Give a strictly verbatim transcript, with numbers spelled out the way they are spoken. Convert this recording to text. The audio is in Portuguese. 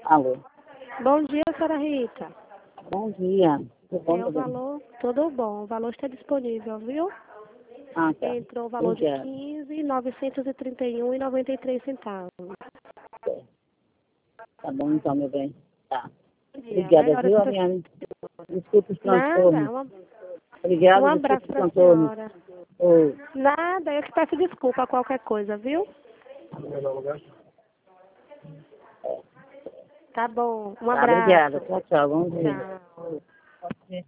Alô. Bom dia, senhora Rita. Bom dia. Tudo bom, É, o tudo bem? valor, tudo bom. O valor está disponível, viu? Ah, tá. Entrou o valor de Obrigada. quinze mil novecentos e trinta e um reais e noventa e três centavos. Tá bom então, meu bem. Tá. Bom dia. Obrigada, Melhoras viu, pra... Ariane? Desculpa os Nada. transtornos. Um, um Obrigada, abraço desculpa os para a transtornos. senhora. Oi. Nada, eu que peço desculpa a qualquer coisa, viu? Tá bom. Um Tá, abraço. obrigada. Tchau, tchau. Bom dia. Tchau. Oi. Pode ser.